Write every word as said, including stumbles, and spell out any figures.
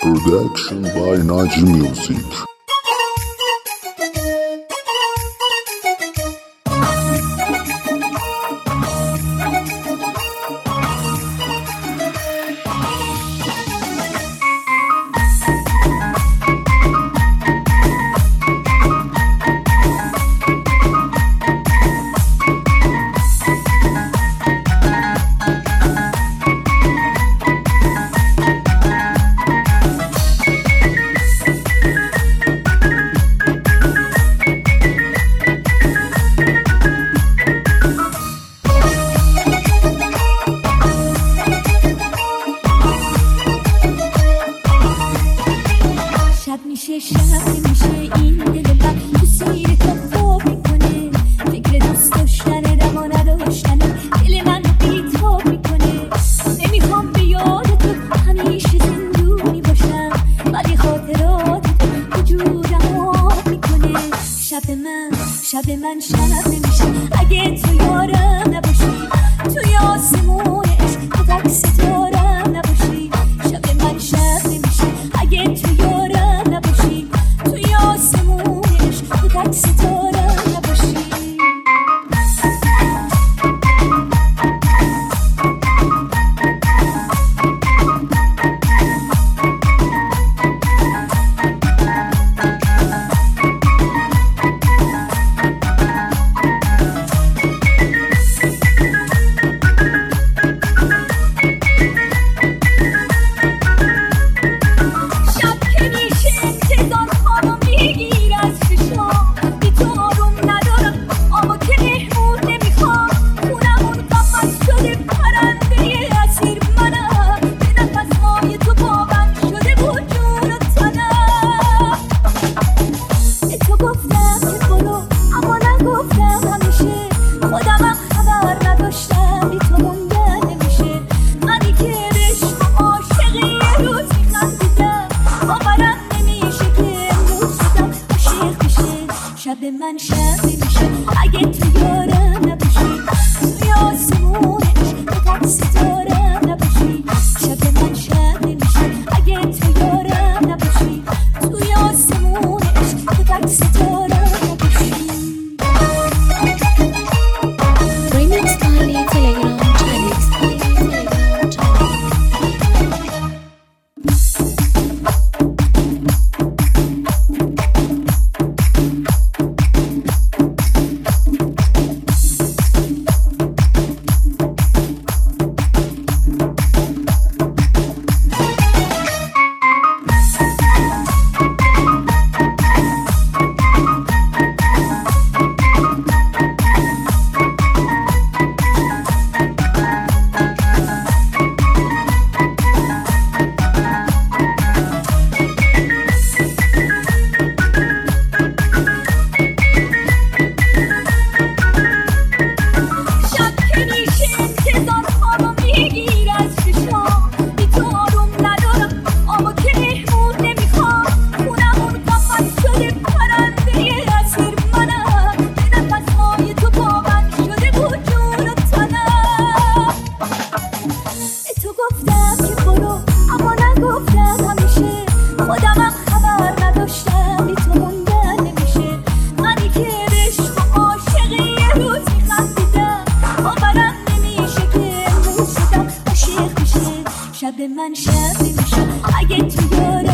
Production by Naji Music. میشه شب میشه این دل من تو سیر تو خواب میکنه فکر دوست داشتن رما نداشتن دل من بی تاب میکنه نمیخوام به یاد تو همیشه زندونی باشم ولی خاطرات تو وجودم آب میکنه شب من شب من شب نمیشه اگه تو یارم نباشی توی آسمون عشق تو تک ستارم نباشی شب من شب نمیشه اگه تو یارم نباشی توی آسمون عشق تو تک ستارم نباشی شب من شب میشه اگه تو یارم نباشی توی آسمون عشق تو تک ستارم نباشی شب من شب میشه اگه تو یارم نباشی توی آسمون عشق تو تک ستارم نباشی Remix Tiny Telegram Remix Tiny Telegram شب من شب میشه اگه تو یارم